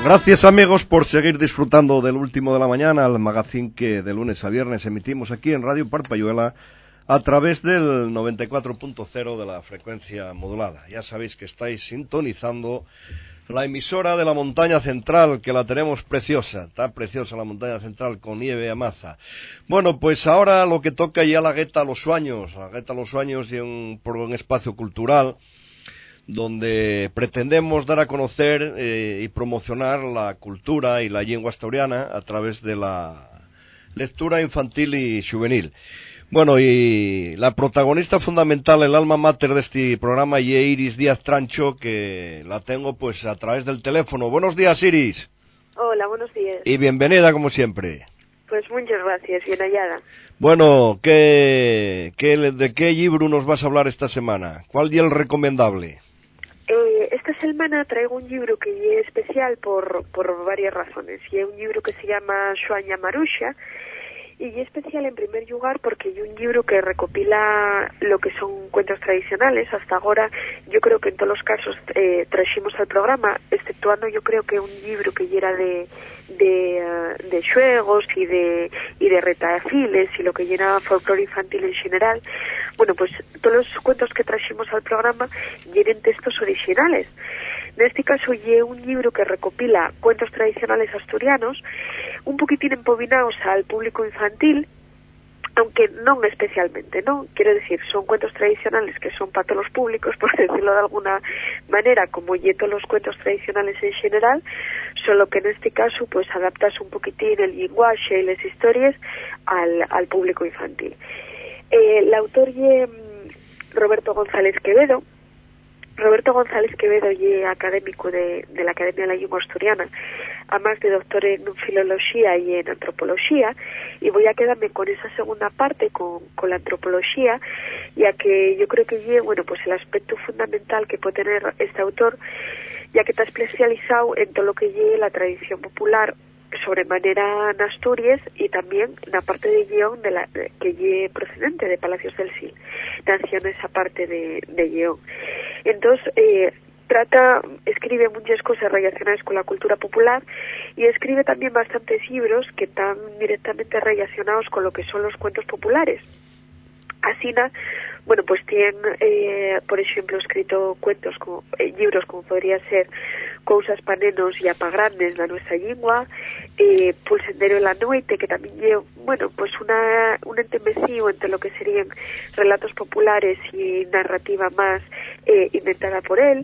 Gracias amigos por seguir disfrutando del Último de la Mañana, el magazine que de lunes a viernes emitimos aquí en Radio Parpayuela a través del 94.0 de la frecuencia modulada. Ya sabéis que estáis sintonizando la emisora de la Montaña Central, que la tenemos preciosa, está preciosa la Montaña Central con nieve a maza. Bueno, pues ahora lo que toca ya la Gueta a los Suaños y un espacio cultural donde pretendemos dar a conocer y promocionar la cultura y la lengua asturiana a través de la lectura infantil y juvenil. Bueno, y la protagonista fundamental, el alma mater de este programa, es Iris Díaz Trancho, que la tengo pues a través del teléfono. Buenos días, Iris. Hola, buenos días. Y bienvenida, como siempre. Pues muchas gracias, bien hallada. Bueno, ¿de qué libro nos vas a hablar esta semana? ¿Cuál es el recomendable? Esta semana traigo un libro que es especial por varias razones. Y es un libro que se llama Xoaña Marusha, y es especial en primer lugar porque es un libro que recopila lo que son cuentos tradicionales. Hasta ahora yo creo que en todos los casos trajimos al programa, exceptuando yo creo que un libro que era de xuegos y de retafiles y lo que llena folclore infantil en general. Bueno, pues todos los cuentos que trajimos al programa llenen textos originales. En este caso es un libro que recopila cuentos tradicionales asturianos, un poquitín empobinados al público infantil, aunque no especialmente, ¿no? Quiero decir, son cuentos tradicionales que son para todos los públicos, por decirlo de alguna manera, como todos los cuentos tradicionales en general, solo que en este caso pues adaptas un poquitín el lenguaje y las historias al público infantil. El autor es Roberto González Quevedo. Roberto González Quevedo es académico de la Academia de la Lengua Asturiana, además de doctor en filología y en antropología, y voy a quedarme con esa segunda parte, con la antropología, ya que yo creo que bueno, pues el aspecto fundamental que puede tener este autor, ya que está especializado en todo lo que es la tradición popular sobremanera en Asturias, y también en la parte de guión que es procedente de Palacios del Sil, nació en esa parte de guión. Entonces escribe muchas cosas relacionadas con la cultura popular, y escribe también bastantes libros que están directamente relacionados con lo que son los cuentos populares. Asina, bueno, pues tiene, por ejemplo, escrito cuentos, libros como podría ser Cousas pa nenos y apagrandes la nuestra lengua, Pulsendero en la noite, que también lleva, bueno, pues un entemecido entre lo que serían relatos populares y narrativa más inventada por él,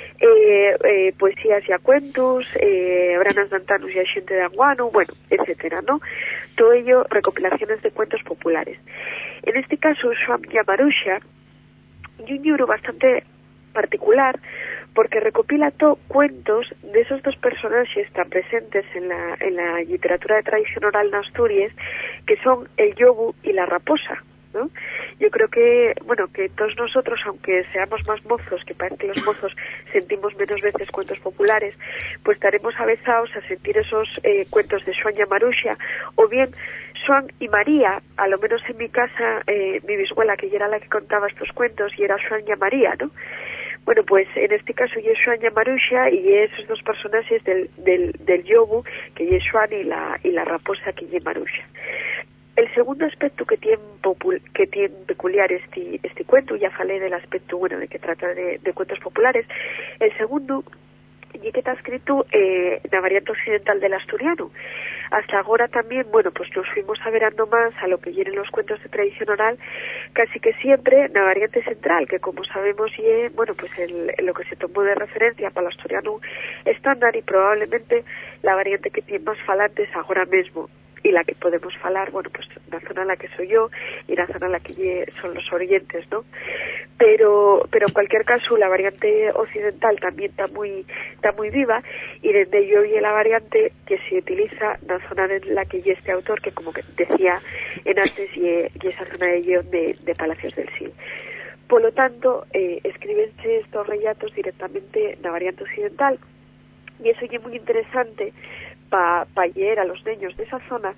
poesías y a cuentos, branas d'antanos y a xente de Anguano, bueno, etcétera, ¿no? Todo ello recopilaciones de cuentos populares. En este caso, Xoaña Marusha y un libro bastante particular porque recopila cuentos de esos dos personajes tan presentes en la literatura de tradición oral en Asturias, que son el llobu y la raposa, ¿no? Yo creo que, bueno, que todos nosotros, aunque seamos más mozos, que parece que los mozos sentimos menos veces cuentos populares, pues estaremos avezados a sentir esos cuentos de Xoaña Marusha, o bien Xoan y María. A lo menos en mi casa, mi bisabuela, que era la que contaba estos cuentos, y era Xoaña María, ¿no? Bueno, pues en este caso es Xoaña Marusha, y esos dos personajes del yobu, que es Xoan, y la raposa, que es Marusha. El segundo aspecto que tiene peculiar este cuento, ya falé del aspecto, bueno, de que trata de cuentos populares. El segundo, y que está escrito en la variante occidental del asturiano. Hasta ahora también, bueno, pues nos fuimos averando más a lo que vienen los cuentos de tradición oral, casi que siempre en la variante central, que como sabemos y bueno, pues lo que se tomó de referencia para el asturiano estándar, y probablemente la variante que tiene más falantes ahora mismo, y la que podemos falar, bueno, pues la zona en la que soy yo y la zona en la que son los orientes, ¿no? Pero en cualquier caso la variante occidental también está muy viva, y desde yo y la variante que se utiliza en la zona en la que este autor, que como que decía en antes, y esa zona de guión de Palacios del Sil. Por lo tanto, escríbense estos relatos directamente en la variante occidental, y eso es muy interesante para leer a los niños de esa zona,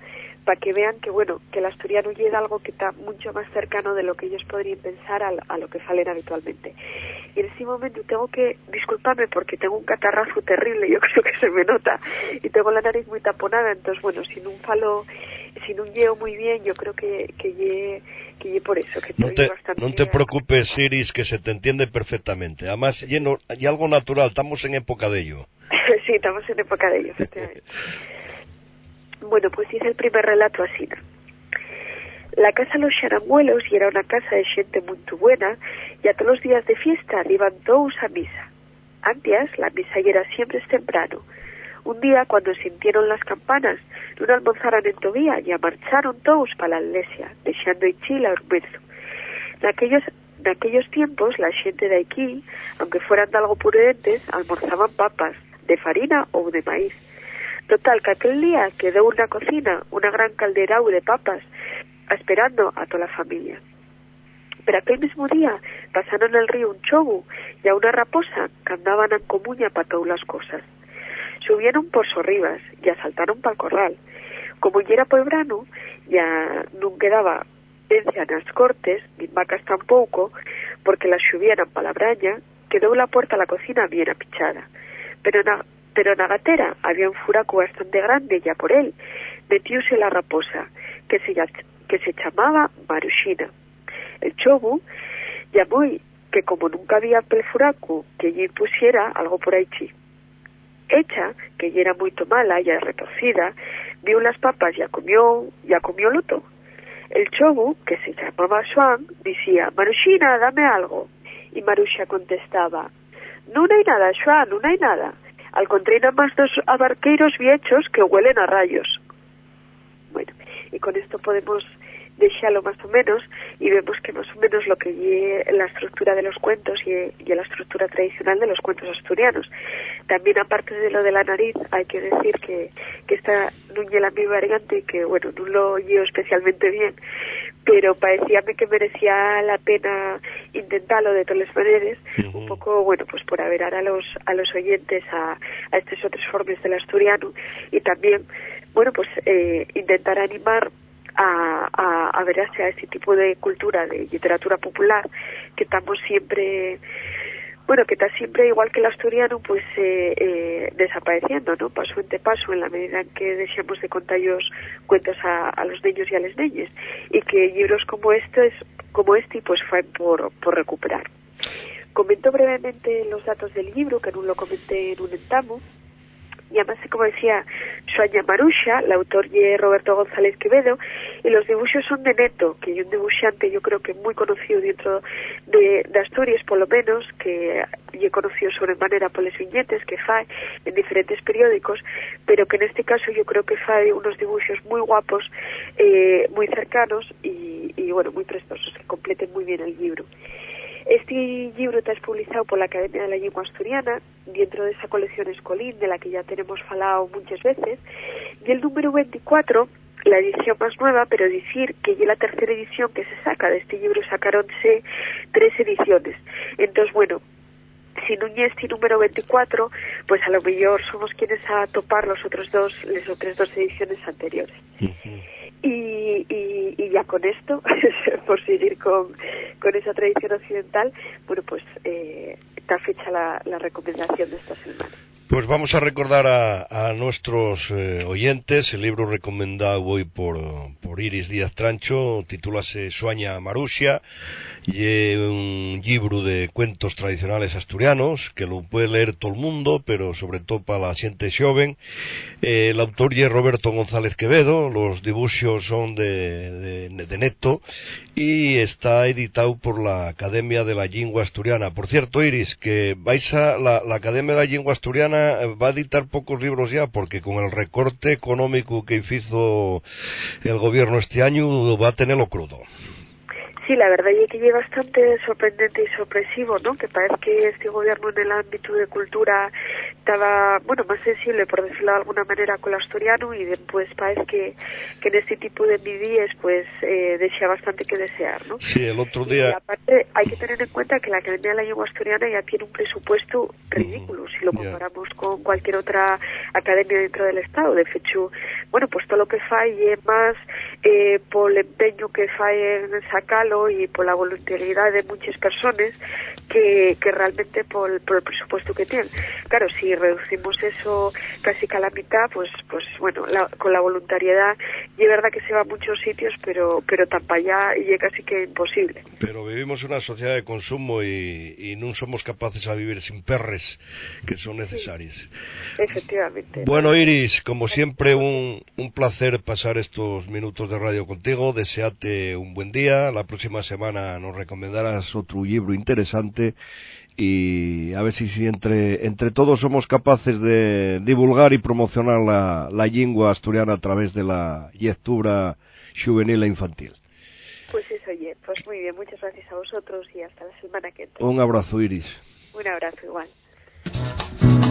para que vean que, bueno, que el asturiano llega algo que está mucho más cercano de lo que ellos podrían pensar a lo que salen habitualmente. Y en ese momento tengo que disculparme porque tengo un catarrazo terrible, yo creo que se me nota, y tengo la nariz muy taponada, entonces, bueno, si no llevo muy bien, yo creo que lle por eso, que estoy bastante... No te preocupes, Iris, que se te entiende perfectamente. Además, y algo natural, estamos en época de ello. Sí, estamos en época de ello, efectivamente. Bueno, pues hice el primer relato así, ¿no? La casa Los Xaranguelos y era una casa de xente muy buena y a todos los días de fiesta iban todos a misa. Antes, la misa ya era siempre temprano. Un día, cuando sintieron las campanas, no almorzaran en todavía y marcharon todos para la iglesia, dejando Ichila ormezo. En aquellos tiempos, la gente de aquí, aunque fueran de algo prudentes, almorzaban papas, de farina o de maíz. Total, que aquel día quedó una cocina, una gran caldera de papas, esperando a toda la familia. Pero aquel mismo día pasaron el río un chobu y a una raposa que andaban en comuña para todas las cosas. Subieron por sorribas y asaltaron para el corral. Como ya era por el verano, ya no quedaba vencia en las cortes, ni vacas tampoco, porque las subieran para la braña, quedó la puerta a la cocina bien apichada. Pero en la gatera había un furaco bastante grande ya por él. Metióse la raposa, que se llamaba Maruxina. El chobu llamó que como nunca había pel furaco, que allí pusiera algo por ahí. Hecha, que ya era muy mala, ya retorcida, vio las papas, ya comió loto. El chobu, que se llamaba Xuan, decía, Maruxina, dame algo. Y Maruxa contestaba, no hay nada, Xuan, no hay nada. Al contrario, nada más dos abarqueiros viejos que huelen a rayos. Bueno, y con esto podemos dejarlo más o menos y vemos que más o menos lo que es la estructura de los cuentos y la estructura tradicional de los cuentos asturianos. También, aparte de lo de la nariz, hay que decir que esta no es la mi variante, que bueno, no lo llevo especialmente bien, pero parecíame que merecía la pena intentarlo de todas las maneras, un poco, bueno, pues por averar a los oyentes a estos otros formas del asturiano y también, bueno, pues intentar animar a verse a este tipo de cultura, de literatura popular, que estamos siempre, bueno, que está siempre, igual que el asturiano, pues desapareciendo, ¿no? Paso ante paso, en la medida en que dejamos de contar ellos cuentos a los niños y a las niñas, y que libros como este, pues fue por recuperar. Comento brevemente los datos del libro, que no lo comenté en un entamo. Y además, como decía, Xuan Maruxa, el autor es Roberto González Quevedo, y los dibujos son de Neto, que es un dibujante yo creo que muy conocido dentro de Asturias, por lo menos, que he conocido sobremanera por las viñetes que fae en diferentes periódicos, pero que en este caso yo creo que fae unos dibujos muy guapos, muy cercanos y bueno, muy prestosos, que completen muy bien el libro. Este libro está publicado por la Academia de la Lengua Asturiana, dentro de esa colección Escolín, de la que ya tenemos hablado muchas veces, y el número 24, la edición más nueva, pero decir que ya la tercera edición que se saca de este libro, sacaronse 3 ediciones. Entonces, bueno, si no es este número 24, pues a lo mejor somos quienes a topar las otras dos ediciones anteriores. Y ya con esto, por seguir con esa tradición occidental, bueno, pues está fecha la recomendación de esta semana. Pues vamos a recordar a nuestros oyentes el libro recomendado hoy por Iris Díaz Trancho, titúlase Xuan Maruxa, y un libro de cuentos tradicionales asturianos que lo puede leer todo el mundo, pero sobre todo para la xente xoven. El autor es Roberto González Quevedo, los dibujos son de Neto y está editado por la Academia de la Lengua Asturiana. Por cierto, Iris, que la Academia de la Lengua Asturiana va a editar pocos libros ya, porque con el recorte económico que hizo el gobierno este año va a tenerlo crudo. Sí, la verdad es que es bastante sorprendente y sorpresivo, ¿no? Que parece que este gobierno en el ámbito de cultura estaba, bueno, más sensible, por decirlo de alguna manera, con el asturiano, y después parece que en este tipo de medidas, pues, desea bastante que desear, ¿no? Sí, el otro día... Y aparte, hay que tener en cuenta que la Academia de la Lengua Asturiana ya tiene un presupuesto ridículo, si lo comparamos con cualquier otra academia dentro del Estado. De hecho, bueno, pues todo lo que fai é máis pol empeño que fai en sacalo e pola voluntariedade de muchas personas que realmente por el presupuesto que tienen. Claro, si reducimos eso casi que a la mitad, pues bueno, con la voluntariedad, y es verdad que se va a muchos sitios, pero tan para allá y es casi que imposible. Pero vivimos una sociedad de consumo y no somos capaces a vivir sin perres que son necesarias. Sí, efectivamente. Bueno, Iris, como siempre, un placer pasar estos minutos de radio contigo. Deseate un buen día. La próxima semana nos recomendarás otro libro interesante y a ver si entre todos somos capaces de divulgar y promocionar la lengua asturiana a través de la lectura juvenil e infantil. Pues eso, oye, pues muy bien, muchas gracias a vosotros y hasta la semana que entra. Un abrazo, Iris. Un abrazo igual.